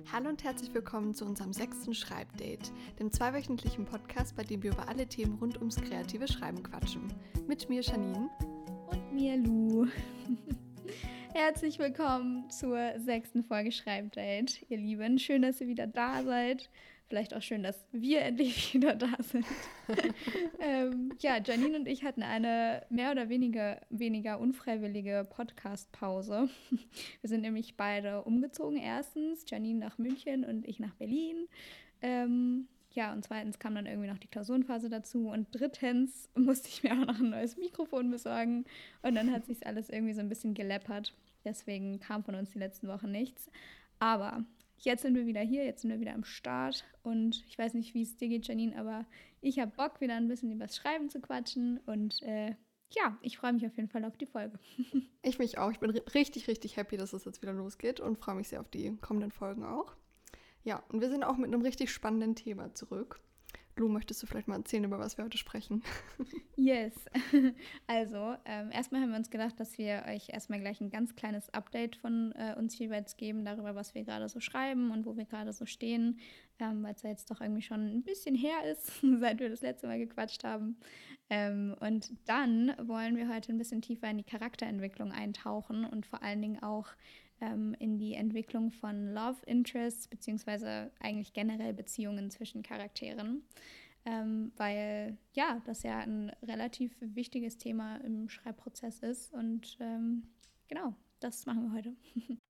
Hallo und herzlich willkommen zu unserem 6. Schreibdate, dem 2-wöchentlichen Podcast, bei dem wir über alle Themen rund ums kreative Schreiben quatschen. Mit mir Janine und mir Lu. Herzlich willkommen zur 6. Folge Schreibdate, ihr Lieben. Schön, dass ihr wieder da seid. Vielleicht auch schön, dass wir endlich wieder da sind. Janine und ich hatten eine mehr oder weniger unfreiwillige Podcast-Pause. Wir sind nämlich beide umgezogen. Erstens Janine nach München und ich nach Berlin. Und zweitens kam dann irgendwie noch die Klausurenphase dazu. Und drittens musste ich mir auch noch ein neues Mikrofon besorgen. Und dann hat sich alles irgendwie so ein bisschen geleppert. Deswegen kam von uns die letzten Wochen nichts. Aber jetzt sind wir wieder hier, jetzt sind wir wieder am Start. Und ich weiß nicht, wie es dir geht, Janine, aber ich habe Bock, wieder ein bisschen über das Schreiben zu quatschen. Und ich freue mich auf jeden Fall auf die Folge. Ich mich auch. Ich bin richtig, richtig happy, dass es jetzt wieder losgeht und freue mich sehr auf die kommenden Folgen auch. Ja, und wir sind auch mit einem richtig spannenden Thema zurück. Lu, möchtest du vielleicht mal erzählen, über was wir heute sprechen? Yes. Also, erstmal haben wir uns gedacht, dass wir euch erstmal gleich ein ganz kleines Update von uns jeweils geben, darüber, was wir gerade so schreiben und wo wir gerade so stehen, weil es ja jetzt doch irgendwie schon ein bisschen her ist, seit wir das letzte Mal gequatscht haben. Und dann wollen wir heute ein bisschen tiefer in die Charakterentwicklung eintauchen und vor allen Dingen auch in die Entwicklung von Love Interests, beziehungsweise eigentlich generell Beziehungen zwischen Charakteren, weil das ja ein relativ wichtiges Thema im Schreibprozess ist und genau, das machen wir heute.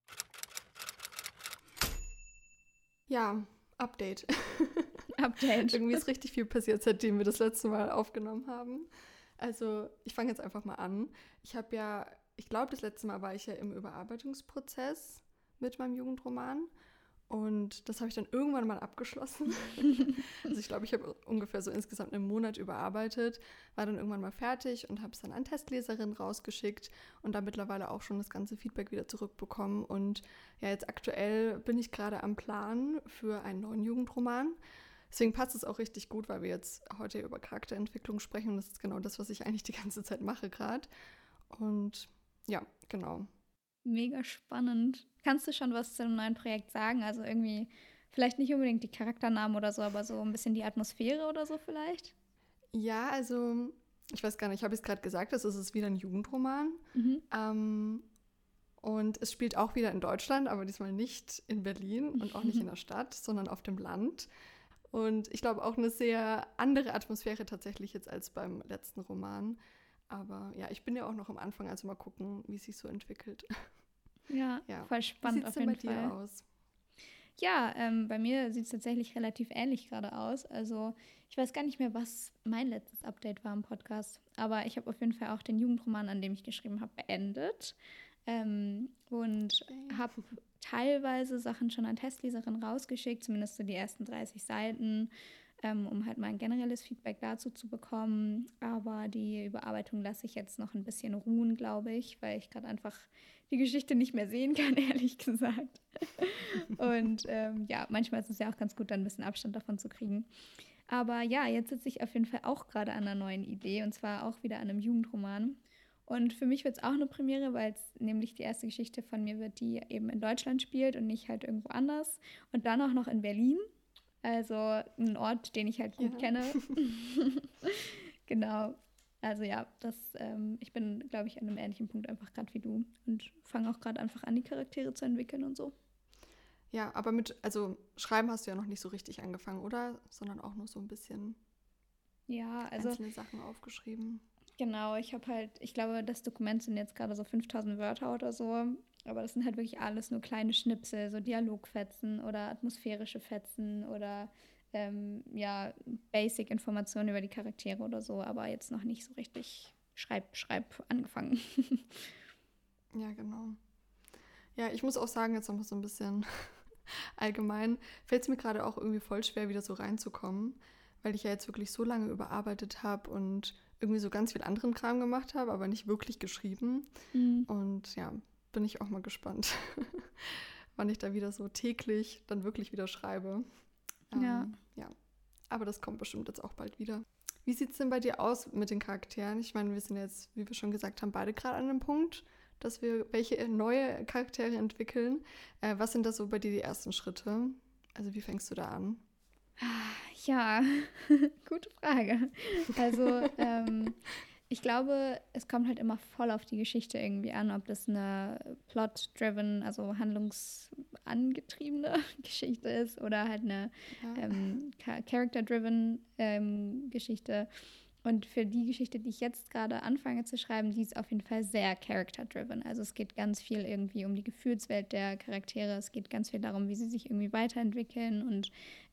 Ja, Update. Update. Irgendwie ist richtig viel passiert, seitdem wir das letzte Mal aufgenommen haben. Also ich fange jetzt einfach mal an. Ich glaube, das letzte Mal war ich ja im Überarbeitungsprozess mit meinem Jugendroman und das habe ich dann irgendwann mal abgeschlossen. Also ich glaube, ich habe ungefähr so insgesamt einen Monat überarbeitet, war dann irgendwann mal fertig und habe es dann an Testleserinnen rausgeschickt und da mittlerweile auch schon das ganze Feedback wieder zurückbekommen. Und ja, jetzt aktuell bin ich gerade am Plan für einen neuen Jugendroman. Deswegen passt es auch richtig gut, weil wir jetzt heute über Charakterentwicklung sprechen und das ist genau das, was ich eigentlich die ganze Zeit mache gerade. Und ja, genau. Mega spannend. Kannst du schon was zu dem neuen Projekt sagen? Also irgendwie, vielleicht nicht unbedingt die Charakternamen oder so, aber so ein bisschen die Atmosphäre oder so vielleicht? Ja, also ich weiß gar nicht, ich habe es gerade gesagt, es ist wieder ein Jugendroman. Und es spielt auch wieder in Deutschland, aber diesmal nicht in Berlin und auch nicht in der Stadt, sondern auf dem Land. Und ich glaube auch eine sehr andere Atmosphäre tatsächlich jetzt als beim letzten Roman. Aber ja, ich bin ja auch noch am Anfang, also mal gucken, wie es sich so entwickelt. Ja, voll spannend auf jeden Fall. Wie sieht es denn bei dir aus? Ja, bei mir sieht es tatsächlich relativ ähnlich gerade aus. Also ich weiß gar nicht mehr, was mein letztes Update war im Podcast. Aber ich habe auf jeden Fall auch den Jugendroman, an dem ich geschrieben habe, beendet. Und habe teilweise Sachen schon an Testleserinnen rausgeschickt, zumindest so die ersten 30 Seiten, um halt mal ein generelles Feedback dazu zu bekommen. Aber die Überarbeitung lasse ich jetzt noch ein bisschen ruhen, glaube ich, weil ich gerade einfach die Geschichte nicht mehr sehen kann, ehrlich gesagt. Und manchmal ist es ja auch ganz gut, dann ein bisschen Abstand davon zu kriegen. Aber ja, jetzt sitze ich auf jeden Fall auch gerade an einer neuen Idee und zwar auch wieder an einem Jugendroman. Und für mich wird es auch eine Premiere, weil es nämlich die erste Geschichte von mir wird, die eben in Deutschland spielt und nicht halt irgendwo anders. Und dann auch noch in Berlin. Also ein Ort, den ich halt gut kenne. Genau. Also ja, ich bin, glaube ich, an einem ähnlichen Punkt einfach gerade wie du und fange auch gerade einfach an, die Charaktere zu entwickeln und so. Ja, aber Schreiben hast du ja noch nicht so richtig angefangen, oder? Sondern auch nur so ein bisschen einzelne Sachen aufgeschrieben. Genau, ich glaube, das Dokument sind jetzt gerade so 5000 Wörter oder so, aber das sind halt wirklich alles nur kleine Schnipsel, so Dialogfetzen oder atmosphärische Fetzen oder Basic-Informationen über die Charaktere oder so, aber jetzt noch nicht so richtig Schreib angefangen. Ja, genau. Ja, ich muss auch sagen, jetzt nochmal so ein bisschen allgemein, fällt es mir gerade auch irgendwie voll schwer, wieder so reinzukommen, weil ich ja jetzt wirklich so lange überarbeitet habe und irgendwie so ganz viel anderen Kram gemacht habe, aber nicht wirklich geschrieben. Und ja, bin ich auch mal gespannt, wann ich da wieder so täglich dann wirklich wieder schreibe. Ja, aber das kommt bestimmt jetzt auch bald wieder. Wie sieht es denn bei dir aus mit den Charakteren? Ich meine, wir sind jetzt, wie wir schon gesagt haben, beide gerade an einem Punkt, dass wir welche neue Charaktere entwickeln. Was sind da so bei dir die ersten Schritte? Also wie fängst du da an? Ja, gute Frage. Also, ich glaube, es kommt halt immer voll auf die Geschichte irgendwie an, ob das eine plot-driven, also handlungsangetriebene Geschichte ist oder halt eine Ja, character-driven Geschichte. Und für die Geschichte, die ich jetzt gerade anfange zu schreiben, die ist auf jeden Fall sehr character-driven. Also es geht ganz viel irgendwie um die Gefühlswelt der Charaktere. Es geht ganz viel darum, wie sie sich irgendwie weiterentwickeln und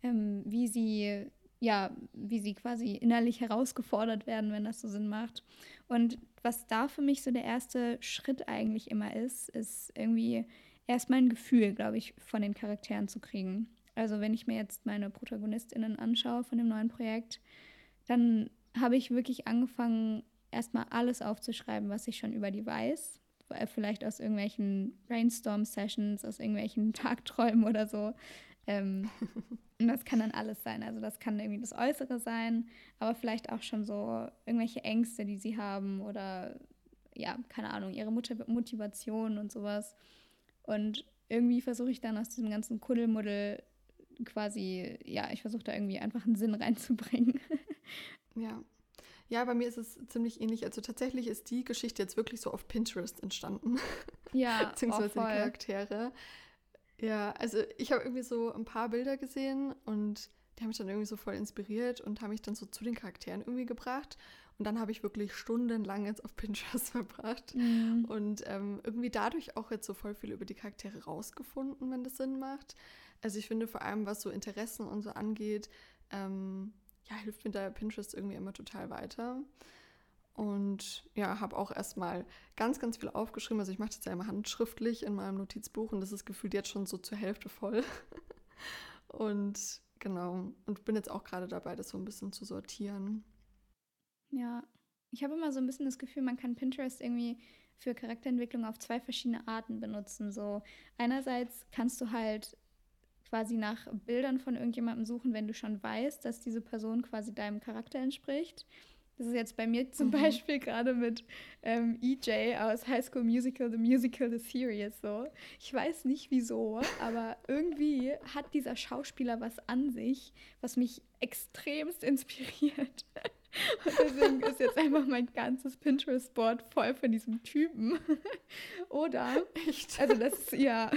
wie sie quasi innerlich herausgefordert werden, wenn das so Sinn macht. Und was da für mich so der erste Schritt eigentlich immer ist irgendwie erstmal ein Gefühl, glaube ich, von den Charakteren zu kriegen. Also wenn ich mir jetzt meine ProtagonistInnen anschaue von dem neuen Projekt, dann habe ich wirklich angefangen, erstmal alles aufzuschreiben, was ich schon über die weiß. Vielleicht aus irgendwelchen Brainstorm-Sessions, aus irgendwelchen Tagträumen oder so. Ähm, und das kann dann alles sein. Also das kann irgendwie das Äußere sein, aber vielleicht auch schon so irgendwelche Ängste, die sie haben oder ja, keine Ahnung, ihre Motivation und sowas. Und irgendwie versuche ich dann aus diesem ganzen Kuddelmuddel quasi, ja, ich versuche da irgendwie einfach einen Sinn reinzubringen. ja. Ja, bei mir ist es ziemlich ähnlich. Also tatsächlich ist die Geschichte jetzt wirklich so auf Pinterest entstanden, Ja, oh, beziehungsweise die voll. Charaktere. Ja, also ich habe irgendwie so ein paar Bilder gesehen und die haben mich dann irgendwie so voll inspiriert und haben mich dann so zu den Charakteren irgendwie gebracht. Und dann habe ich wirklich stundenlang jetzt auf Pinterest verbracht Mhm. und irgendwie dadurch auch jetzt so voll viel über die Charaktere rausgefunden, wenn das Sinn macht. Also ich finde vor allem, was so Interessen und so angeht, ja, hilft mir da Pinterest irgendwie immer total weiter. Und ja, habe auch erstmal ganz, ganz viel aufgeschrieben. Also ich mache das ja immer handschriftlich in meinem Notizbuch und das ist gefühlt jetzt schon so zur Hälfte voll. Und genau, und bin jetzt auch gerade dabei, das so ein bisschen zu sortieren. Ja. Ich habe immer so ein bisschen das Gefühl, man kann Pinterest irgendwie für Charakterentwicklung auf zwei verschiedene Arten benutzen. So einerseits kannst du halt quasi nach Bildern von irgendjemandem suchen, wenn du schon weißt, dass diese Person quasi deinem Charakter entspricht. Das ist jetzt bei mir zum Mhm. Beispiel gerade mit EJ aus High School Musical, The Musical, The Series so. Ich weiß nicht wieso, aber irgendwie hat dieser Schauspieler was an sich, was mich extremst inspiriert. Und deswegen ist jetzt einfach mein ganzes Pinterest-Board voll von diesem Typen. Oder, Echt? also das ist ja,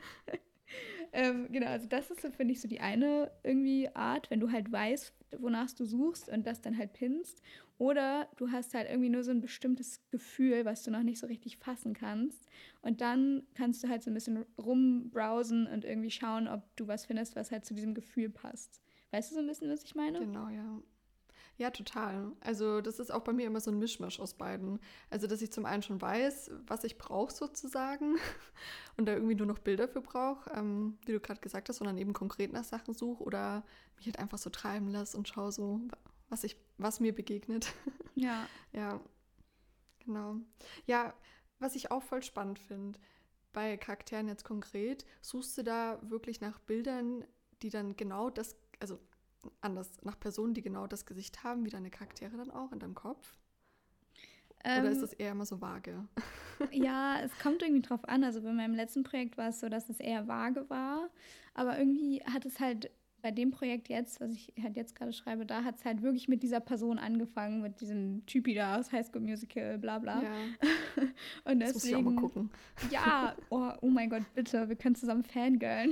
genau, also das ist so, finde ich, so die eine irgendwie Art, wenn du halt weißt, wonach du suchst und das dann halt pinnst. Oder du hast halt irgendwie nur so ein bestimmtes Gefühl, was du noch nicht so richtig fassen kannst. Und dann kannst du halt so ein bisschen rumbrowsen und irgendwie schauen, ob du was findest, was halt zu diesem Gefühl passt. Weißt du so ein bisschen, was ich meine? Genau, ja. Ja, total. Also das ist auch bei mir immer so ein Mischmasch aus beiden. Also dass ich zum einen schon weiß, was ich brauche sozusagen und da irgendwie nur noch Bilder für brauche, wie du gerade gesagt hast, und dann eben konkret nach Sachen suche oder mich halt einfach so treiben lasse und schaue so, was mir begegnet. Ja. Ja, genau. Ja, was ich auch voll spannend finde, bei Charakteren jetzt konkret, suchst du da wirklich nach Bildern, die dann genau das, also anders, nach Personen, die genau das Gesicht haben, wie deine Charaktere dann auch in deinem Kopf? Oder ist Ähm, das eher immer so vage? Ja, es kommt irgendwie drauf an. Also bei meinem letzten Projekt war es so, dass es eher vage war. Aber irgendwie hat es halt bei dem Projekt jetzt, was ich halt jetzt gerade schreibe, da hat es halt wirklich mit dieser Person angefangen, mit diesem Typi da aus High School Musical, bla bla. Ja, Und das muss ich auch mal deswegen, gucken. ja, oh mein Gott, bitte, wir können zusammen fangirlen.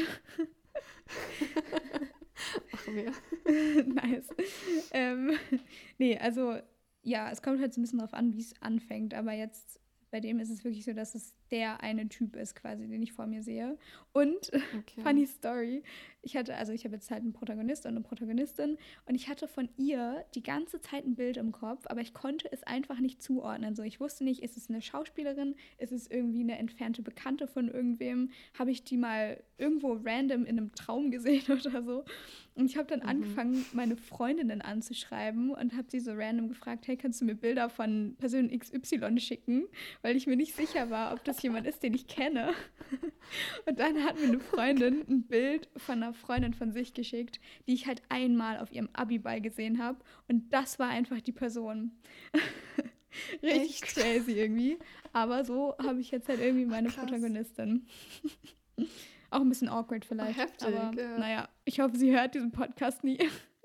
Machen wir. Nice. Ähm, nee, also ja, es kommt halt so ein bisschen drauf an, wie es anfängt. Aber jetzt bei dem ist es wirklich so, dass es der eine Typ ist, quasi, den ich vor mir sehe. Und Okay. funny Story, ich habe jetzt halt einen Protagonist und eine Protagonistin und ich hatte von ihr die ganze Zeit ein Bild im Kopf, aber ich konnte es einfach nicht zuordnen. So, ich wusste nicht, ist es eine Schauspielerin, ist es irgendwie eine entfernte Bekannte von irgendwem, habe ich die mal irgendwo random in einem Traum gesehen oder so. Und ich habe dann Mhm. angefangen, meine Freundinnen anzuschreiben und habe sie so random gefragt, hey, kannst du mir Bilder von Person XY schicken? Weil ich mir nicht sicher war, ob das jemand ist, den ich kenne. Und dann hat mir eine Freundin ein Bild von einer Freundin von sich geschickt, die ich halt einmal auf ihrem Abiball gesehen habe. Und das war einfach die Person. Richtig Echt? crazy irgendwie. Aber so habe ich jetzt halt irgendwie meine Krass. Protagonistin. Auch ein bisschen awkward Oh, vielleicht. heftig, Aber ja. naja, ich hoffe, sie hört diesen Podcast nie.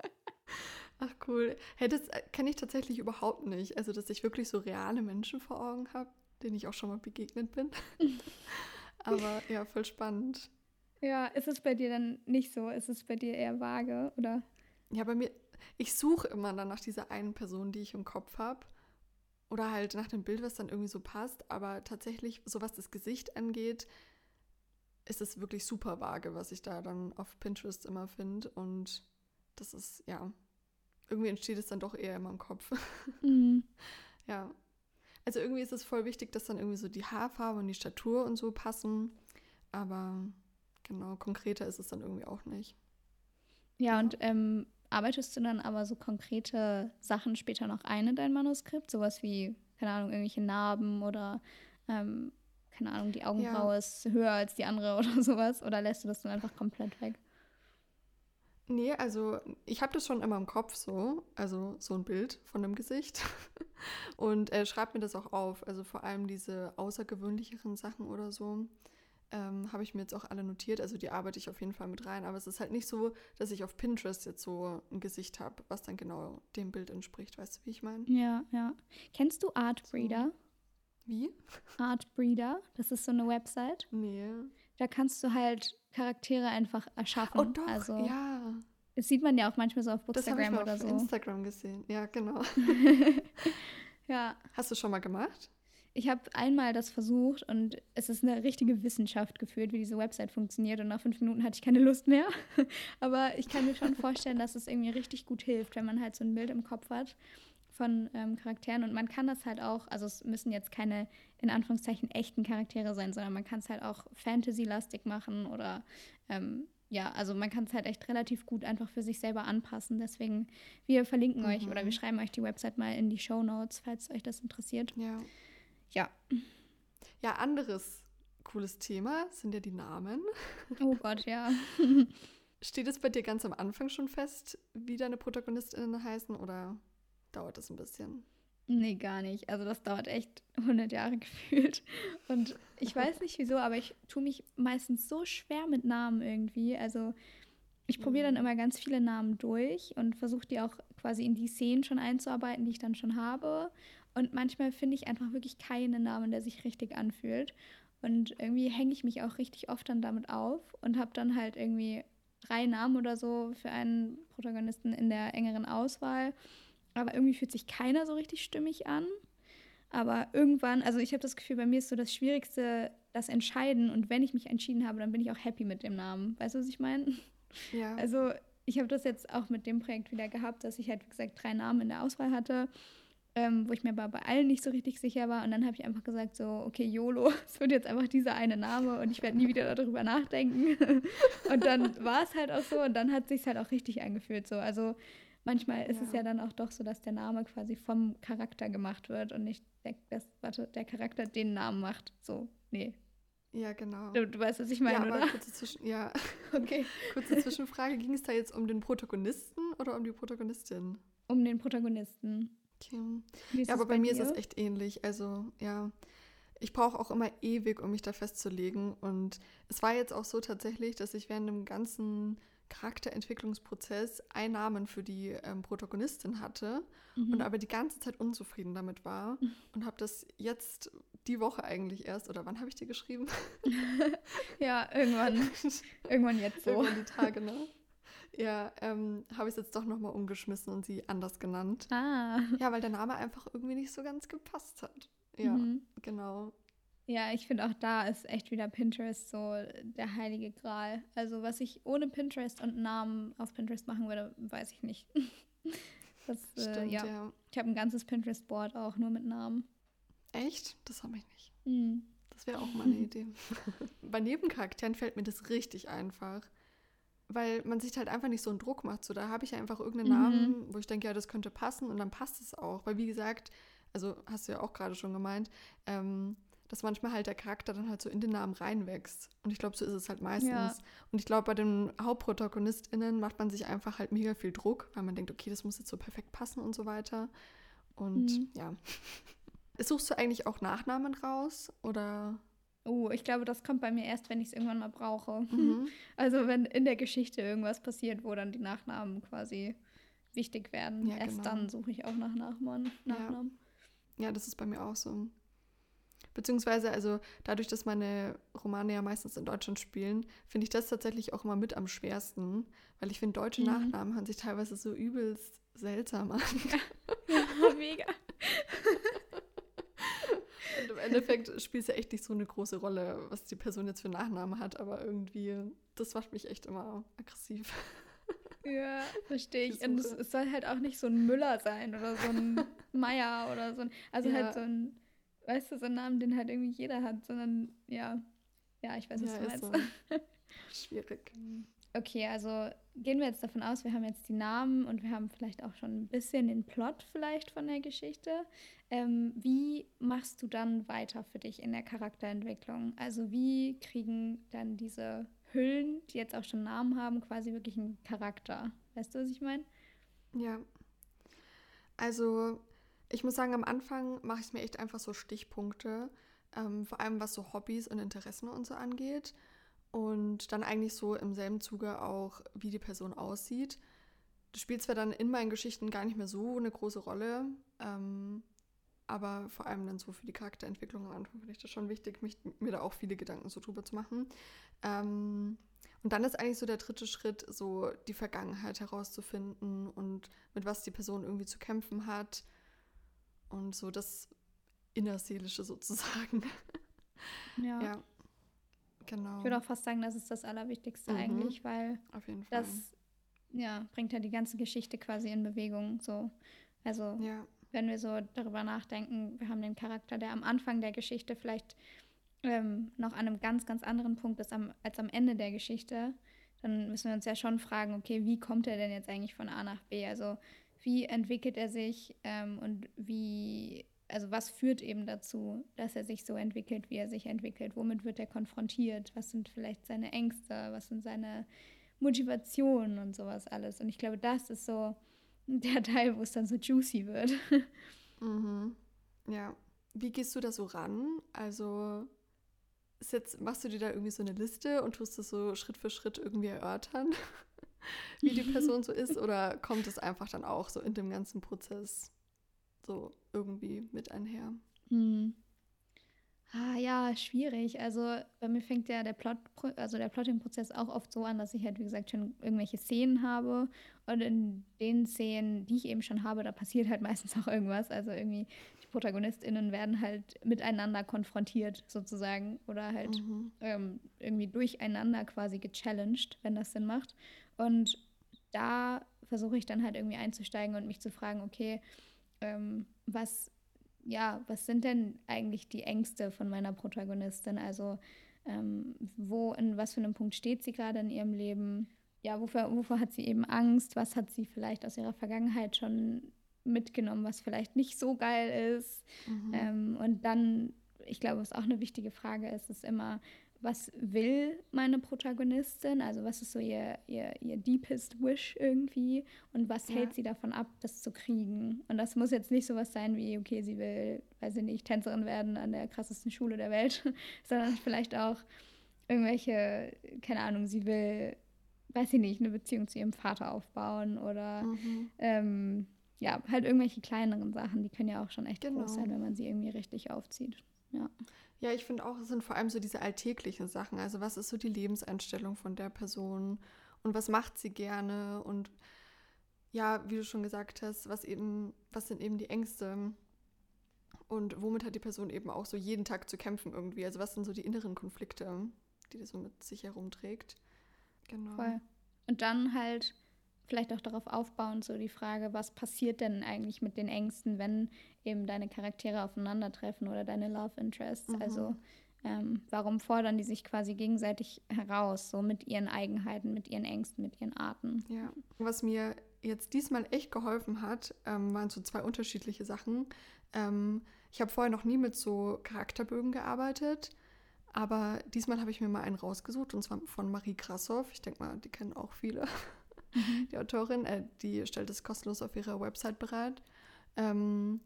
Ach cool. Hey, das kenne ich tatsächlich überhaupt nicht. Also, dass ich wirklich so reale Menschen vor Augen habe, denen ich auch schon mal begegnet bin. Aber ja, voll spannend. Ja, ist es bei dir dann nicht so? Ist es bei dir eher vage, oder? Ja, bei mir, ich suche immer dann nach dieser einen Person, die ich im Kopf habe. Oder halt nach dem Bild, was dann irgendwie so passt. Aber tatsächlich, so was das Gesicht angeht, ist es wirklich super vage, was ich da dann auf Pinterest immer finde. Und das ist, ja, irgendwie entsteht es dann doch eher in meinem Kopf. Mhm. Ja. Also irgendwie ist es voll wichtig, dass dann irgendwie so die Haarfarbe und die Statur und so passen. Aber genau, konkreter ist es dann irgendwie auch nicht. Ja, Ja. und arbeitest du dann aber so konkrete Sachen später noch ein in dein Manuskript? Sowas wie, keine Ahnung, irgendwelche Narben oder, ähm, keine Ahnung, die Ja, Augenbraue ist höher als die andere oder sowas? Oder lässt du das dann einfach komplett weg? nee, also ich habe das schon immer im Kopf so, also so ein Bild von dem Gesicht. Und schreibe mir das auch auf. Also vor allem diese außergewöhnlicheren Sachen oder so habe ich mir jetzt auch alle notiert. Also die arbeite ich auf jeden Fall mit rein. Aber es ist halt nicht so, dass ich auf Pinterest jetzt so ein Gesicht habe, was dann genau dem Bild entspricht. Weißt du, wie ich meine? Ja, ja. Kennst du So. Artbreeder? Wie? Artbreeder, das ist so eine Website. Nee. Da kannst du halt Charaktere einfach Oh erschaffen. doch, Also, ja. das sieht man ja auch manchmal so auf Das habe ich Bookstagram mal oder auf so. Instagram gesehen. Ja, genau. Ja, Hast du schon mal gemacht? ich habe einmal das versucht und es ist eine richtige Wissenschaft geführt, wie diese Website funktioniert. Und nach 5 Minuten hatte ich keine Lust mehr. Aber ich kann mir schon vorstellen, dass es irgendwie richtig gut hilft, wenn man halt so ein Bild im Kopf hat von Charakteren. Und man kann das halt auch, also es müssen jetzt keine in Anführungszeichen echten Charaktere sein, sondern man kann es halt auch Fantasy-lastig machen oder ja, also man kann es halt echt relativ gut einfach für sich selber anpassen. Deswegen, wir verlinken euch oder wir Mhm. schreiben euch die Website mal in die Shownotes, falls euch das interessiert. Ja. Ja. Ja, anderes cooles Thema sind ja die Namen. Oh Gott, ja. Steht es bei dir ganz am Anfang schon fest, wie deine ProtagonistInnen heißen oder dauert es ein bisschen? Nee, gar nicht. Also das dauert echt 100 Jahre gefühlt. Und ich weiß nicht wieso, aber ich tue mich meistens so schwer mit Namen irgendwie. Also ich probiere dann Mhm. immer ganz viele Namen durch und versuche die auch quasi in die Szenen schon einzuarbeiten, die ich dann schon habe. Und manchmal finde ich einfach wirklich keinen Namen, der sich richtig anfühlt. Und irgendwie hänge ich mich auch richtig oft dann damit auf und habe dann halt irgendwie 3 Namen oder so für einen Protagonisten in der engeren Auswahl. Aber irgendwie fühlt sich keiner so richtig stimmig an. Aber irgendwann, also ich habe das Gefühl, bei mir ist so das Schwierigste das Entscheiden. Und wenn ich mich entschieden habe, dann bin ich auch happy mit dem Namen. Weißt du, was ich meine? Ja, Also ich habe das jetzt auch mit dem Projekt wieder gehabt, dass ich halt, wie gesagt, 3 Namen in der Auswahl hatte, wo ich mir aber bei allen nicht so richtig sicher war. Und dann habe ich einfach gesagt, so, okay, YOLO, es wird jetzt einfach dieser eine Name und ich werde nie wieder darüber nachdenken. Und dann war es halt auch so und dann hat es sich halt auch richtig angefühlt. So. Also manchmal ist es ja. ja dann auch doch so, dass der Name quasi vom Charakter gemacht wird und nicht der Charakter den Namen macht. So, nee. Ja, genau. Du weißt, was ich Ja, meine, aber oder? ja, Okay. kurze Zwischenfrage. Ging es da jetzt um den Protagonisten oder um die Protagonistin? Um den Protagonisten. Okay. Wie ist Ja, es aber bei bei mir ist das dir? echt ähnlich. Also, ja, ich brauche auch immer ewig, um mich da festzulegen. Und es war jetzt auch so tatsächlich, dass ich während dem ganzen Charakterentwicklungsprozess einen Namen für die Protagonistin hatte und Mhm. aber die ganze Zeit unzufrieden damit war und habe das jetzt die Woche eigentlich erst, oder wann habe ich dir geschrieben? Ja, irgendwann. Irgendwann jetzt so. Irgendwann die Tage, ne? Ja, habe ich es jetzt doch nochmal umgeschmissen und sie anders genannt. Ah. Ja, weil der Name einfach irgendwie nicht so ganz gepasst hat. Ja, Mhm. genau. Ja, ich finde auch da ist echt wieder Pinterest so der heilige Gral. Also was ich ohne Pinterest und Namen auf Pinterest machen würde, weiß ich nicht. Das, Stimmt, ja. ja. Ich habe ein ganzes Pinterest-Board auch nur mit Namen. Echt? Das habe ich nicht. Mhm. Das wäre auch mal eine Idee. Bei Nebencharakteren fällt mir das richtig einfach. Weil man sich halt einfach nicht so einen Druck macht. So, da habe ich ja einfach irgendeinen Mhm. Namen, wo ich denke, ja, das könnte passen und dann passt es auch. Weil wie gesagt, also hast du ja auch gerade schon gemeint, dass manchmal halt der Charakter dann halt so in den Namen reinwächst. Und ich glaube, so ist es halt Ja. meistens. Und ich glaube, bei den HauptprotagonistInnen macht man sich einfach halt mega viel Druck, weil man denkt, okay, das muss jetzt so perfekt passen und so weiter. Und Mhm. ja. Suchst du eigentlich auch Nachnamen raus? Oder? Ich glaube, das kommt bei mir erst, wenn ich es irgendwann mal brauche. Mhm. Also wenn in der Geschichte irgendwas passiert, wo dann die Nachnamen quasi wichtig werden. Ja, Erst genau. dann suche ich auch nach Nachnamen. Ja, das ist bei mir auch so. Beziehungsweise, also dadurch, dass meine Romane ja meistens in Deutschland spielen, finde ich das tatsächlich auch immer mit am schwersten, weil ich finde, deutsche Nachnamen hören sich teilweise so übelst seltsam an. Ja, mega. Und im Endeffekt spielt es ja echt nicht so eine große Rolle, was die Person jetzt für einen Nachnamen hat, aber irgendwie, das macht mich echt immer aggressiv. Ja, verstehe ich. Die Und Suche. es soll halt auch nicht so ein Müller sein oder so ein Meier oder so ein, also Ja. halt so ein, weißt du, so ein Namen, den halt irgendwie jeder hat, sondern ja, ich weiß, was Ja, du ist meinst. so. Schwierig. Okay, also gehen wir jetzt davon aus, wir haben jetzt die Namen und wir haben vielleicht auch schon ein bisschen den Plot vielleicht von der Geschichte. Wie machst du dann weiter für dich in der Charakterentwicklung? Also wie kriegen dann diese Hüllen, die jetzt auch schon Namen haben, quasi wirklich einen Charakter? Weißt du, was ich meine? Ja, also ich muss sagen, am Anfang mache ich mir echt einfach so Stichpunkte, vor allem was so Hobbys und Interessen und so angeht. Und dann eigentlich so im selben Zuge auch, wie die Person aussieht. Das spielt zwar dann in meinen Geschichten gar nicht mehr so eine große Rolle, aber vor allem dann so für die Charakterentwicklung am Anfang finde ich das schon wichtig, mir da auch viele Gedanken so drüber zu machen. Und dann ist eigentlich so der dritte Schritt, so die Vergangenheit herauszufinden und mit was die Person irgendwie zu kämpfen hat und so das Innerseelische sozusagen. Ja. Ja, genau. Ich würde auch fast sagen, das ist das Allerwichtigste eigentlich, weil Auf jeden Fall. das bringt ja die ganze Geschichte quasi in Bewegung. So. Also Ja. wenn wir so darüber nachdenken, wir haben den Charakter, der am Anfang der Geschichte vielleicht noch an einem ganz, ganz anderen Punkt ist als am Ende der Geschichte, dann müssen wir uns ja schon fragen, okay, wie kommt er denn jetzt eigentlich von A nach B? Also wie entwickelt er sich und also was führt eben dazu, dass er sich so entwickelt, wie er sich entwickelt? Womit wird er konfrontiert? Was sind vielleicht seine Ängste? Was sind seine Motivationen und sowas alles? Und ich glaube, das ist so der Teil, wo es dann so juicy wird. Mhm. Ja. Wie gehst du da so ran? Also machst du dir da irgendwie so eine Liste und tust das so Schritt für Schritt irgendwie erörtern, wie die Person so ist? Oder kommt es einfach dann auch so in dem ganzen Prozess so irgendwie mit einher? Ja, schwierig. Also bei mir fängt ja der Plotting-Prozess auch oft so an, dass ich halt, wie gesagt, schon irgendwelche Szenen habe. Und in den Szenen, die ich eben schon habe, da passiert halt meistens auch irgendwas. Also irgendwie die ProtagonistInnen werden halt miteinander konfrontiert sozusagen oder halt irgendwie durcheinander quasi gechallenged, wenn das Sinn macht. Und da versuche ich dann halt irgendwie einzusteigen und mich zu fragen, okay, was sind denn eigentlich die Ängste von meiner Protagonistin? Also in was für einem Punkt steht sie gerade in ihrem Leben? Ja, wovor hat sie eben Angst? Was hat sie vielleicht aus ihrer Vergangenheit schon mitgenommen, was vielleicht nicht so geil ist? Und dann, ich glaube, was auch eine wichtige Frage ist, ist immer, was will meine Protagonistin? Also was ist so ihr deepest wish irgendwie? Und was hält sie davon ab, das zu kriegen? Und das muss jetzt nicht sowas sein wie, okay, sie will, weiß ich nicht, Tänzerin werden an der krassesten Schule der Welt, sondern vielleicht auch irgendwelche, keine Ahnung, sie will, weiß ich nicht, eine Beziehung zu ihrem Vater aufbauen oder halt irgendwelche kleineren Sachen, die können ja auch schon echt groß sein, wenn man sie irgendwie richtig aufzieht. Ja. Ja, ich finde auch, es sind vor allem so diese alltäglichen Sachen. Also was ist so die Lebenseinstellung von der Person und was macht sie gerne und ja, wie du schon gesagt hast, was sind eben die Ängste und womit hat die Person eben auch so jeden Tag zu kämpfen irgendwie. Also was sind so die inneren Konflikte, die so mit sich herumträgt. Genau. Voll. Und dann halt vielleicht auch darauf aufbauend so die Frage, was passiert denn eigentlich mit den Ängsten, wenn eben deine Charaktere aufeinandertreffen oder deine Love Interests? Also warum fordern die sich quasi gegenseitig heraus, so mit ihren Eigenheiten, mit ihren Ängsten, mit ihren Arten? Ja, was mir jetzt diesmal echt geholfen hat, waren so 2 unterschiedliche Sachen. Ich habe vorher noch nie mit so Charakterbögen gearbeitet, aber diesmal habe ich mir mal einen rausgesucht und zwar von Marie Krassoff. Ich denke mal, die kennen auch viele. Die Autorin, die stellt es kostenlos auf ihrer Website bereit. Und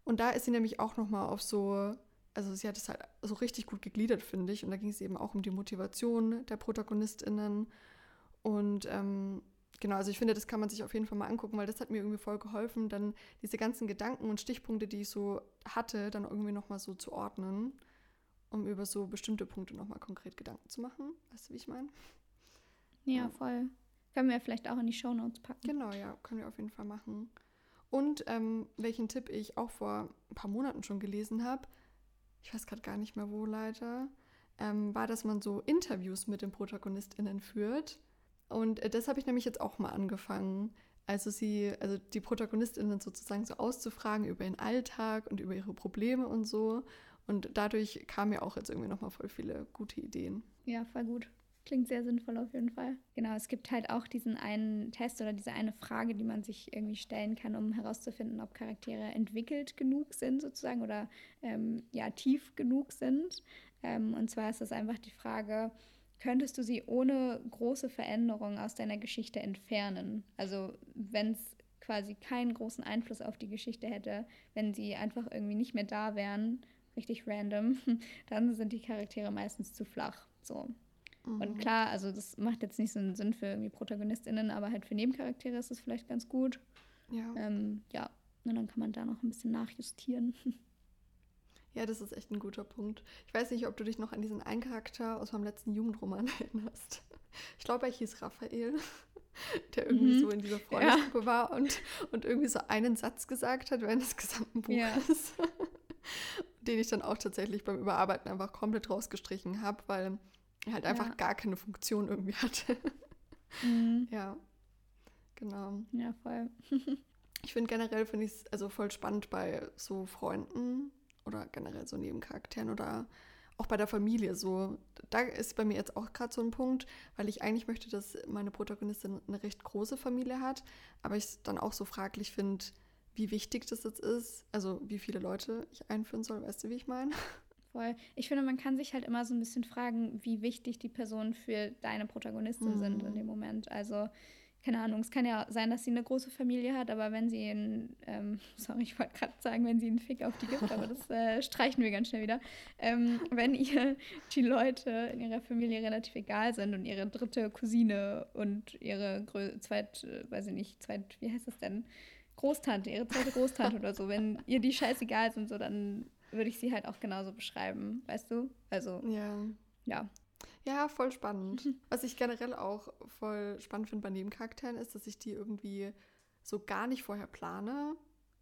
Und da ist sie nämlich auch nochmal auf so, also sie hat es halt so richtig gut gegliedert, finde ich. Und da ging es eben auch um die Motivation der ProtagonistInnen. Und genau, also ich finde, das kann man sich auf jeden Fall mal angucken, weil das hat mir irgendwie voll geholfen, dann diese ganzen Gedanken und Stichpunkte, die ich so hatte, dann irgendwie nochmal so zu ordnen, um über so bestimmte Punkte nochmal konkret Gedanken zu machen. Weißt du, wie ich meine? Ja, voll. Können wir vielleicht auch in die Shownotes packen. Genau, ja, können wir auf jeden Fall machen. Und welchen Tipp ich auch vor ein paar Monaten schon gelesen habe, ich weiß gerade gar nicht mehr wo leider, war, dass man so Interviews mit den ProtagonistInnen führt. Und das habe ich nämlich jetzt auch mal angefangen. Also die ProtagonistInnen sozusagen so auszufragen über ihren Alltag und über ihre Probleme und so. Und dadurch kamen mir auch jetzt irgendwie nochmal voll viele gute Ideen. Ja, voll gut. Klingt sehr sinnvoll auf jeden Fall. Genau, es gibt halt auch diesen einen Test oder diese eine Frage, die man sich irgendwie stellen kann, um herauszufinden, ob Charaktere entwickelt genug sind sozusagen oder tief genug sind. Und zwar ist das einfach die Frage, könntest du sie ohne große Veränderung aus deiner Geschichte entfernen? Also wenn es quasi keinen großen Einfluss auf die Geschichte hätte, wenn sie einfach irgendwie nicht mehr da wären, richtig random, dann sind die Charaktere meistens zu flach. So. Und klar, also das macht jetzt nicht so einen Sinn für irgendwie ProtagonistInnen, aber halt für Nebencharaktere ist es vielleicht ganz gut. Ja. Und dann kann man da noch ein bisschen nachjustieren. Ja, das ist echt ein guter Punkt. Ich weiß nicht, ob du dich noch an diesen einen Charakter aus meinem letzten Jugendroman erinnerst. Ich glaube, er hieß Raphael, der irgendwie so in dieser Freundesgruppe war und irgendwie so einen Satz gesagt hat während des gesamten Buches, den ich dann auch tatsächlich beim Überarbeiten einfach komplett rausgestrichen habe, weil er halt einfach gar keine Funktion irgendwie hatte. Ja, genau. Ja, voll. Ich finde generell, finde ich es also voll spannend bei so Freunden oder generell so Nebencharakteren oder auch bei der Familie so. Da ist bei mir jetzt auch gerade so ein Punkt, weil ich eigentlich möchte, dass meine Protagonistin eine recht große Familie hat, aber ich es dann auch so fraglich finde, wie wichtig das jetzt ist, also wie viele Leute ich einführen soll, weißt du, wie ich meine? Voll. Ich finde, man kann sich halt immer so ein bisschen fragen, wie wichtig die Personen für deine Protagonistin sind in dem Moment. Also, keine Ahnung, es kann ja sein, dass sie eine große Familie hat, aber wenn sie ich wollte gerade sagen, wenn sie einen Fick auf die gibt, aber das streichen wir ganz schnell wieder. Wenn ihr die Leute in ihrer Familie relativ egal sind und ihre dritte Cousine und ihre wie heißt das denn? Großtante, ihre zweite Großtante oder so, wenn ihr die scheißegal sind, so dann würde ich sie halt auch genauso beschreiben, weißt du? Also, ja. Ja, voll spannend. Was ich generell auch voll spannend finde bei Nebencharakteren ist, dass ich die irgendwie so gar nicht vorher plane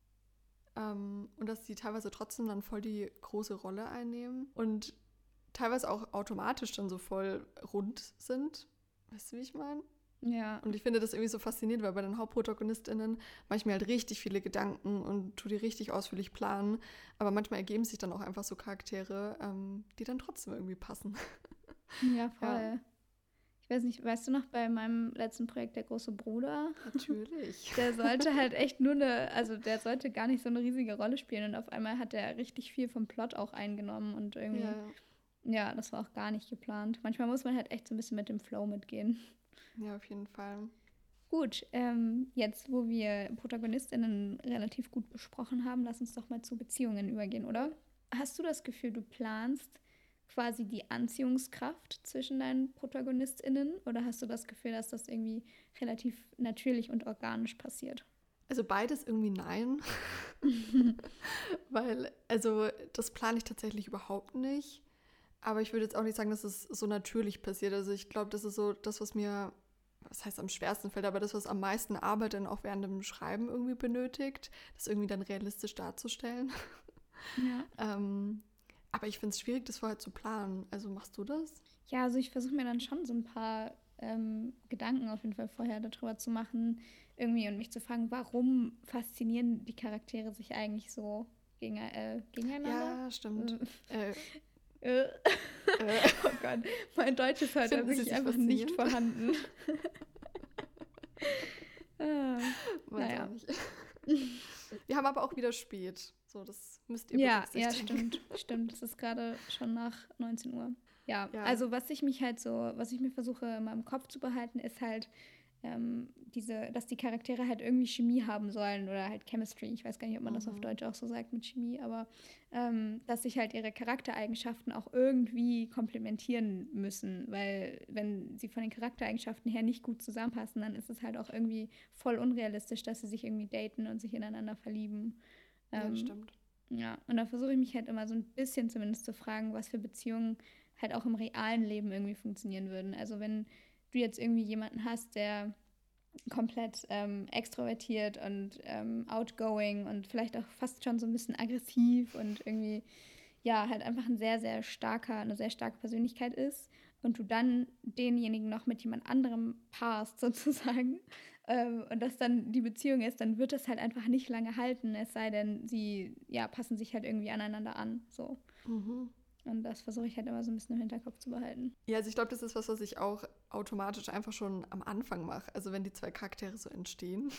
und dass die teilweise trotzdem dann voll die große Rolle einnehmen und teilweise auch automatisch dann so voll rund sind. Weißt du, wie ich meine? Ja. Und ich finde das irgendwie so faszinierend, weil bei den HauptprotagonistInnen manchmal halt richtig viele Gedanken und tu die richtig ausführlich planen, aber manchmal ergeben sich dann auch einfach so Charaktere, die dann trotzdem irgendwie passen. Ja, voll. Ja. Ich weiß nicht, weißt du noch, bei meinem letzten Projekt, der große Bruder? Natürlich. Der sollte halt echt der sollte gar nicht so eine riesige Rolle spielen und auf einmal hat er richtig viel vom Plot auch eingenommen und irgendwie, ja, das war auch gar nicht geplant. Manchmal muss man halt echt so ein bisschen mit dem Flow mitgehen. Ja, auf jeden Fall. Gut, jetzt, wo wir ProtagonistInnen relativ gut besprochen haben, lass uns doch mal zu Beziehungen übergehen, oder? Hast du das Gefühl, du planst quasi die Anziehungskraft zwischen deinen ProtagonistInnen oder hast du das Gefühl, dass das irgendwie relativ natürlich und organisch passiert? Also beides irgendwie nein. Weil, also das plane ich tatsächlich überhaupt nicht. Aber ich würde jetzt auch nicht sagen, dass es so natürlich passiert. Also ich glaube, das ist so das, was mir, was heißt am schwersten fällt, aber das, was am meisten Arbeit dann auch während dem Schreiben irgendwie benötigt, das irgendwie dann realistisch darzustellen. Ja. Aber ich finde es schwierig, das vorher zu planen. Also machst du das? Ja, also ich versuche mir dann schon so ein paar Gedanken auf jeden Fall vorher darüber zu machen irgendwie und mich zu fragen, warum faszinieren die Charaktere sich eigentlich so gegeneinander? Ja, stimmt. Oh Gott, mein Deutsch ist heute wirklich einfach nicht vorhanden. Naja. Wir haben aber auch wieder spät. So, das müsst ihr berücksichtigen. Ja, stimmt. Es ist gerade schon nach 19 Uhr. Ja, also was ich mir versuche in meinem Kopf zu behalten, ist halt, dass die Charaktere halt irgendwie Chemie haben sollen oder halt Chemistry. Ich weiß gar nicht, ob man das auf Deutsch auch so sagt mit Chemie, aber dass sich halt ihre Charaktereigenschaften auch irgendwie komplementieren müssen, weil wenn sie von den Charaktereigenschaften her nicht gut zusammenpassen, dann ist es halt auch irgendwie voll unrealistisch, dass sie sich irgendwie daten und sich ineinander verlieben. Ja, das stimmt. Ja, und da versuche ich mich halt immer so ein bisschen zumindest zu fragen, was für Beziehungen halt auch im realen Leben irgendwie funktionieren würden. Also wenn du jetzt irgendwie jemanden hast, der komplett extrovertiert und outgoing und vielleicht auch fast schon so ein bisschen aggressiv und irgendwie, ja, halt einfach eine sehr starke Persönlichkeit ist und du dann denjenigen noch mit jemand anderem paarst sozusagen und das dann die Beziehung ist, dann wird das halt einfach nicht lange halten, es sei denn, sie, ja, passen sich halt irgendwie aneinander an, so. Mhm. Und das versuche ich halt immer so ein bisschen im Hinterkopf zu behalten. Ja, also ich glaube, das ist was ich auch automatisch einfach schon am Anfang mache. Also wenn die zwei Charaktere so entstehen,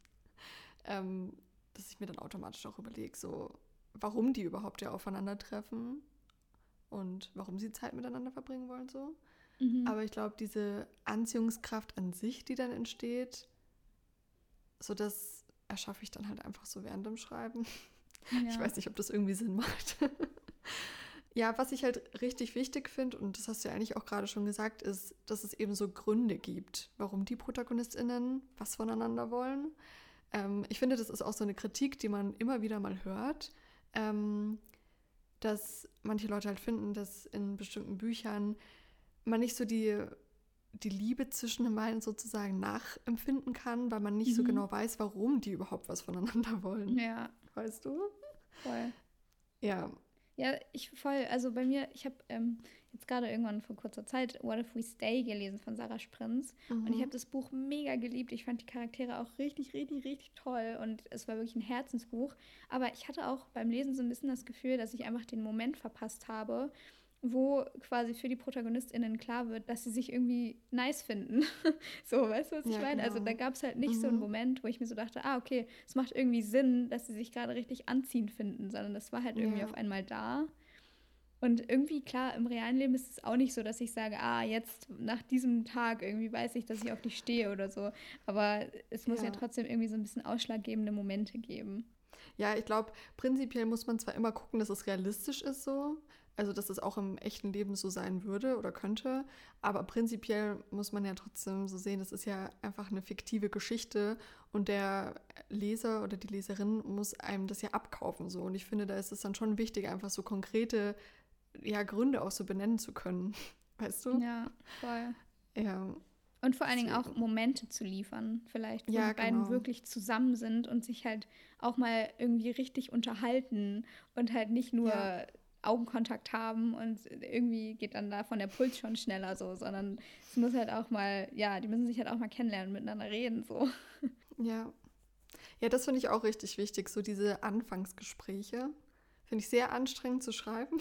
dass ich mir dann automatisch auch überlege, so warum die überhaupt ja aufeinandertreffen und warum sie Zeit miteinander verbringen wollen so. Mhm. Aber ich glaube, diese Anziehungskraft an sich, die dann entsteht, so das erschaffe ich dann halt einfach so während dem Schreiben. Ja. Ich weiß nicht, ob das irgendwie Sinn macht. Ja, was ich halt richtig wichtig finde, und das hast du ja eigentlich auch gerade schon gesagt, ist, dass es eben so Gründe gibt, warum die ProtagonistInnen was voneinander wollen. Ich finde, das ist auch so eine Kritik, die man immer wieder mal hört, dass manche Leute halt finden, dass in bestimmten Büchern man nicht so die Liebe zwischen den beiden sozusagen nachempfinden kann, weil man nicht so genau weiß, warum die überhaupt was voneinander wollen. Ja. Weißt du? Voll. Ja. Ja, also bei mir, ich habe jetzt gerade irgendwann vor kurzer Zeit What If We Stay gelesen von Sarah Sprintz und ich habe das Buch mega geliebt. Ich fand die Charaktere auch richtig, richtig, richtig toll und es war wirklich ein Herzensbuch. Aber ich hatte auch beim Lesen so ein bisschen das Gefühl, dass ich einfach den Moment verpasst habe, wo quasi für die ProtagonistInnen klar wird, dass sie sich irgendwie nice finden. So, weißt du, was ich Ja, meine? Also genau. da gab es halt nicht so einen Moment, wo ich mir so dachte, okay, es macht irgendwie Sinn, dass sie sich gerade richtig anziehend finden, sondern das war halt irgendwie Ja. auf einmal da. Und irgendwie, klar, im realen Leben ist es auch nicht so, dass ich sage, jetzt nach diesem Tag irgendwie weiß ich, dass ich auf dich stehe oder so. Aber es muss ja Ja. trotzdem irgendwie so ein bisschen ausschlaggebende Momente geben. Ja, ich glaube, prinzipiell muss man zwar immer gucken, dass es realistisch ist so, also dass es auch im echten Leben so sein würde oder könnte, aber prinzipiell muss man ja trotzdem so sehen, das ist ja einfach eine fiktive Geschichte und der Leser oder die Leserin muss einem das ja abkaufen so und ich finde, da ist es dann schon wichtig, einfach so konkrete Gründe auch so benennen zu können, weißt du? Ja, voll. Ja. Und vor allen Dingen auch Deswegen. Momente zu liefern, vielleicht, wo Ja, die beiden genau. wirklich zusammen sind und sich halt auch mal irgendwie richtig unterhalten und halt nicht nur Ja. Augenkontakt haben und irgendwie geht dann davon der Puls schon schneller so, sondern es muss halt auch mal, ja, die müssen sich halt auch mal kennenlernen, miteinander reden so. Ja. Ja, das finde ich auch richtig wichtig, so diese Anfangsgespräche. Finde ich sehr anstrengend zu schreiben,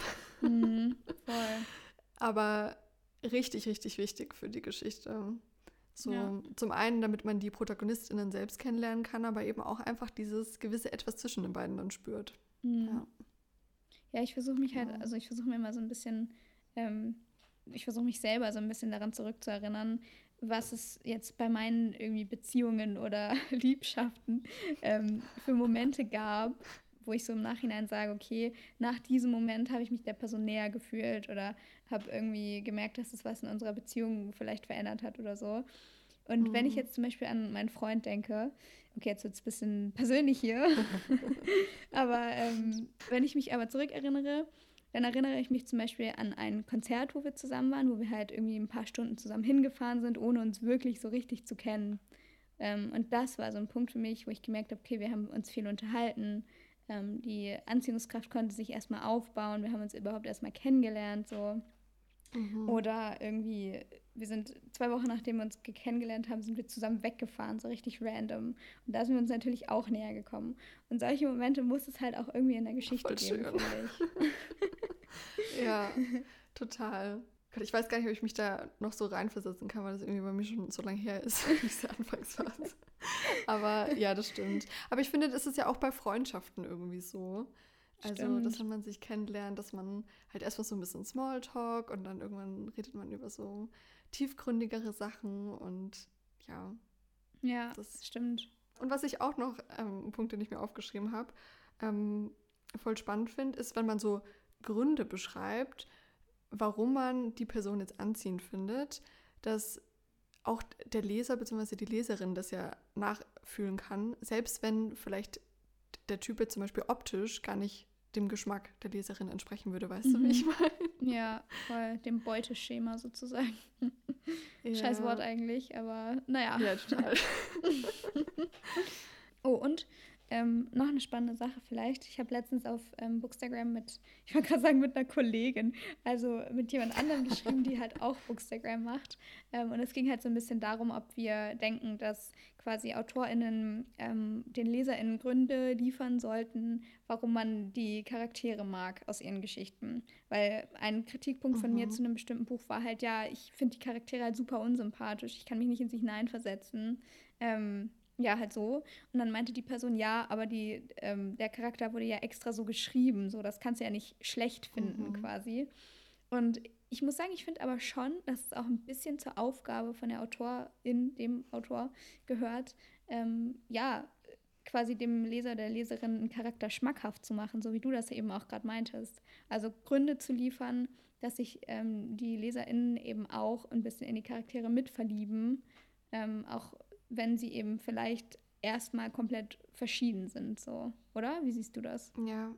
Voll. aber richtig, richtig wichtig für die Geschichte. So Ja. zum einen, damit man die ProtagonistInnen selbst kennenlernen kann, aber eben auch einfach dieses gewisse Etwas zwischen den beiden dann spürt. Ja, Ja, ich versuche mich halt, genau. also ich versuche mir immer so ein bisschen, ich versuche mich selber so ein bisschen daran zurückzuerinnern, was es jetzt bei meinen irgendwie Beziehungen oder Liebschaften für Momente gab, wo ich so im Nachhinein sage, okay, nach diesem Moment habe ich mich der Person näher gefühlt oder habe irgendwie gemerkt, dass es was in unserer Beziehung vielleicht verändert hat oder so. Und wenn ich Mhm. jetzt zum Beispiel an meinen Freund denke, okay, jetzt wird es ein bisschen persönlich hier, aber wenn ich mich aber zurückerinnere, dann erinnere ich mich zum Beispiel an ein Konzert, wo wir zusammen waren, wo wir halt irgendwie ein paar Stunden zusammen hingefahren sind, ohne uns wirklich so richtig zu kennen. Und das war so ein Punkt für mich, wo ich gemerkt habe, okay, wir haben uns viel unterhalten. Die Anziehungskraft konnte sich erstmal aufbauen. Wir haben uns überhaupt erstmal kennengelernt. So. Mhm. Oder irgendwie, wir sind 2 Wochen nachdem wir uns kennengelernt haben, sind wir zusammen weggefahren, so richtig random. Und da sind wir uns natürlich auch näher gekommen. Und solche Momente muss es halt auch irgendwie in der Geschichte Voll geben, schön. finde ich. Ja, total. Gott, ich weiß gar nicht, ob ich mich da noch so reinversetzen kann, weil das irgendwie bei mir schon so lange her ist, diese Anfangsphase. Aber ja, das stimmt. Aber ich finde, das ist ja auch bei Freundschaften irgendwie so. Also, dass Stimmt. wenn man sich kennenlernt, dass man halt erstmal so ein bisschen Smalltalk und dann irgendwann redet man über so tiefgründigere Sachen und ja, Ja, Das stimmt. Und was ich auch noch, ein Punkt, den ich mir aufgeschrieben habe, voll spannend finde, ist, wenn man so Gründe beschreibt, warum man die Person jetzt anziehend findet, dass auch der Leser bzw. die Leserin das ja nachfühlen kann, selbst wenn vielleicht der Typ jetzt zum Beispiel optisch gar nicht dem Geschmack der Leserin entsprechen würde, weißt du, wie ich meine? Ja, voll dem Beuteschema sozusagen. Scheiß Wort Ja, eigentlich, aber naja. ja, total. Oh, und noch eine spannende Sache vielleicht. Ich habe letztens auf Bookstagram ich wollte gerade sagen, mit einer Kollegin, also mit jemand anderem geschrieben, die halt auch Bookstagram macht. Und es ging halt so ein bisschen darum, ob wir denken, dass quasi AutorInnen den LeserInnen Gründe liefern sollten, warum man die Charaktere mag aus ihren Geschichten. Weil ein Kritikpunkt von mir zu einem bestimmten Buch war halt, ja, ich finde die Charaktere halt super unsympathisch. Ich kann mich nicht in sich hineinversetzen. Ja, halt so. Und dann meinte die Person, ja, aber der Charakter wurde ja extra so geschrieben, so, das kannst du ja nicht schlecht finden quasi. Und ich muss sagen, ich finde aber schon, dass es auch ein bisschen zur Aufgabe von der Autorin, dem Autor gehört, ja, quasi dem Leser, der Leserin einen Charakter schmackhaft zu machen, so wie du das eben auch gerade meintest. Also Gründe zu liefern, dass sich die LeserInnen eben auch ein bisschen in die Charaktere mitverlieben, auch wenn sie eben vielleicht erstmal komplett verschieden sind, so, oder? Wie siehst du das? Ja.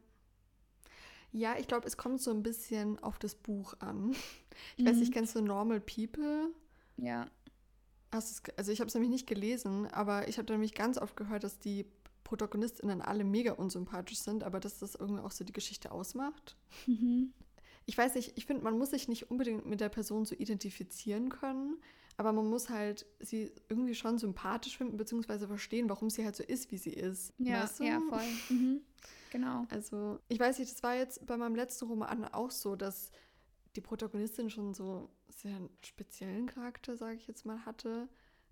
Ja, ich glaube, es kommt so ein bisschen auf das Buch an. Ich weiß nicht, kennst du Normal People? Ja. Also ich habe es nämlich nicht gelesen, aber ich habe nämlich ganz oft gehört, dass die ProtagonistInnen alle mega unsympathisch sind, aber dass das irgendwie auch so die Geschichte ausmacht. Ich weiß nicht, ich finde, man muss sich nicht unbedingt mit der Person so identifizieren können, aber man muss halt sie irgendwie schon sympathisch finden, beziehungsweise verstehen, warum sie halt so ist, wie sie ist. Ja, Weißt du? ja, voll. Genau. Also, ich weiß nicht, das war jetzt bei meinem letzten Roman auch so, dass die Protagonistin schon so sehr einen speziellen Charakter, sage ich jetzt mal, hatte.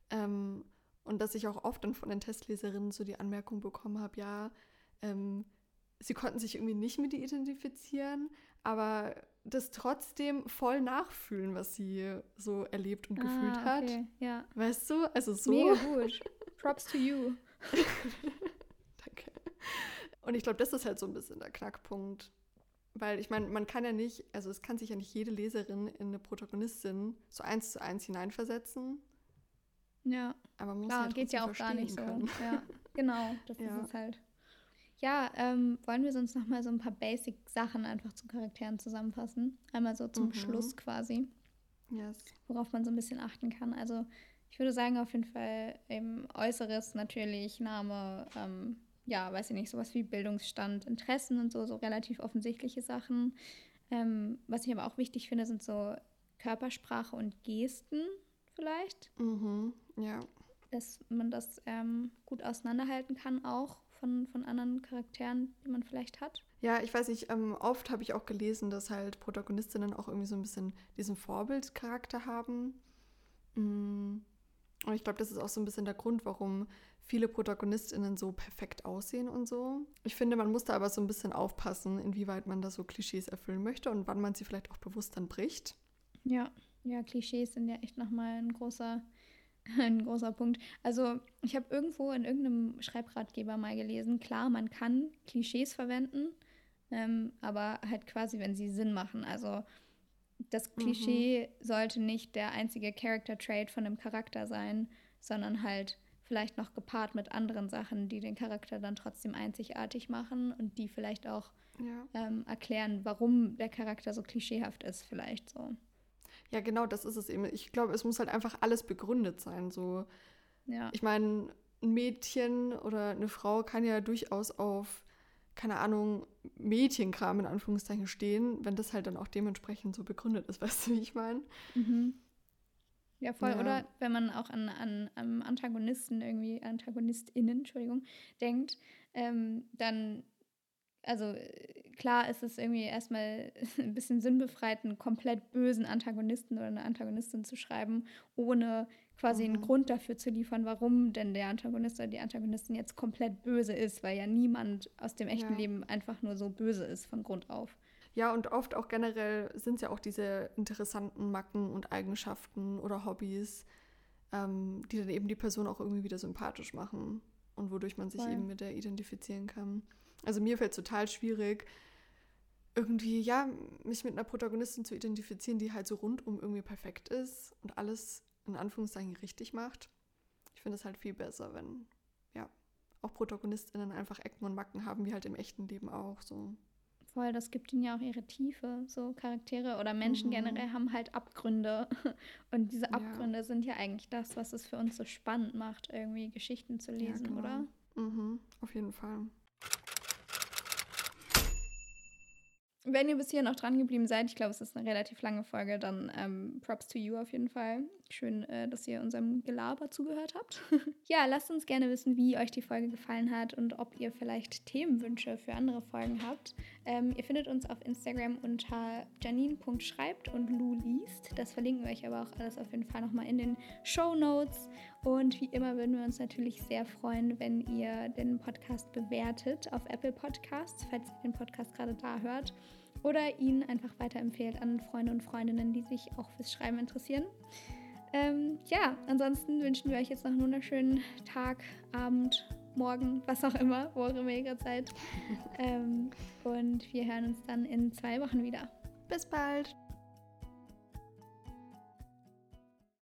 Und dass ich auch oft dann von den Testleserinnen so die Anmerkung bekommen habe, ja, sie konnten sich irgendwie nicht mit ihr identifizieren, aber das trotzdem voll nachfühlen, was sie so erlebt und gefühlt hat. Okay, ja. Weißt du? Also so. Mega gut. Props to you. Danke. Und ich glaube, das ist halt so ein bisschen der Knackpunkt. Weil ich meine, man kann ja nicht, also es kann sich ja nicht jede Leserin in eine Protagonistin so 1:1 hineinversetzen. Ja, Aber man muss klar, halt geht ja auch gar nicht so. können. Ja, genau, das Ja. ist es halt. Ja, wollen wir sonst noch mal so ein paar Basic-Sachen einfach zu Charakteren zusammenfassen? Einmal so zum Schluss quasi, Yes. worauf man so ein bisschen achten kann. Also ich würde sagen, auf jeden Fall eben Äußeres natürlich, Name, ja, weiß ich nicht, sowas wie Bildungsstand, Interessen und so relativ offensichtliche Sachen. Was ich aber auch wichtig finde, sind so Körpersprache und Gesten vielleicht, Ja. dass man das gut auseinanderhalten kann auch von anderen Charakteren, die man vielleicht hat. Ja, ich weiß nicht, oft habe ich auch gelesen, dass halt Protagonistinnen auch irgendwie so ein bisschen diesen Vorbildcharakter haben. Und ich glaube, das ist auch so ein bisschen der Grund, warum viele ProtagonistInnen so perfekt aussehen und so. Ich finde, man muss da aber so ein bisschen aufpassen, inwieweit man da so Klischees erfüllen möchte und wann man sie vielleicht auch bewusst dann bricht. Ja, ja, Klischees sind ja echt nochmal ein großer Punkt. Also ich habe irgendwo in irgendeinem Schreibratgeber mal gelesen, klar, man kann Klischees verwenden, aber halt quasi, wenn sie Sinn machen. Also das Klischee sollte nicht der einzige Character-Trait von einem Charakter sein, sondern halt vielleicht noch gepaart mit anderen Sachen, die den Charakter dann trotzdem einzigartig machen und die vielleicht auch erklären, warum der Charakter so klischeehaft ist, vielleicht so. Ja, genau, das ist es eben. Ich glaube, es muss halt einfach alles begründet sein. So, Ja. ich meine, ein Mädchen oder eine Frau kann ja durchaus auf, keine Ahnung, Mädchenkram in Anführungszeichen stehen, wenn das halt dann auch dementsprechend so begründet ist, weißt du, wie ich meine? Ja, voll. Ja. Oder wenn man auch an AntagonistInnen, Entschuldigung, denkt, dann, also klar ist es irgendwie erstmal ein bisschen sinnbefreit, einen komplett bösen Antagonisten oder eine Antagonistin zu schreiben, ohne quasi einen Grund dafür zu liefern, warum denn der Antagonist oder die Antagonistin jetzt komplett böse ist, weil ja niemand aus dem echten Leben einfach nur so böse ist von Grund auf. Ja, und oft auch generell sind es ja auch diese interessanten Macken und Eigenschaften oder Hobbys, die dann eben die Person auch irgendwie wieder sympathisch machen und wodurch man sich eben mit der identifizieren kann. Also mir fällt es total schwierig, irgendwie, ja, mich mit einer Protagonistin zu identifizieren, die halt so rundum irgendwie perfekt ist und alles in Anführungszeichen richtig macht. Ich finde es halt viel besser, wenn, ja, auch ProtagonistInnen einfach Ecken und Macken haben, wie halt im echten Leben auch, so. Voll, das gibt ihnen ja auch ihre Tiefe. So Charaktere oder Menschen generell haben halt Abgründe. Und diese Abgründe sind ja eigentlich das, was es für uns so spannend macht, irgendwie Geschichten zu lesen, genau. oder? Auf jeden Fall. Wenn ihr bis hier noch dran geblieben seid, ich glaube, es ist eine relativ lange Folge, dann Props to you auf jeden Fall. Schön, dass ihr unserem Gelaber zugehört habt. Ja, lasst uns gerne wissen, wie euch die Folge gefallen hat und ob ihr vielleicht Themenwünsche für andere Folgen habt. Ihr findet uns auf Instagram unter janine.schreibt und Lu liest. Das verlinken wir euch aber auch alles auf jeden Fall nochmal in den Shownotes. Und wie immer würden wir uns natürlich sehr freuen, wenn ihr den Podcast bewertet auf Apple Podcasts, falls ihr den Podcast gerade da hört. Oder ihn einfach weiterempfehlt an Freunde und Freundinnen, die sich auch fürs Schreiben interessieren. Ja, ansonsten wünschen wir euch jetzt noch einen wunderschönen Tag, Abend, Morgen, was auch immer, wo auch immer ihr gerade seid. Und wir hören uns dann in 2 Wochen wieder. Bis bald!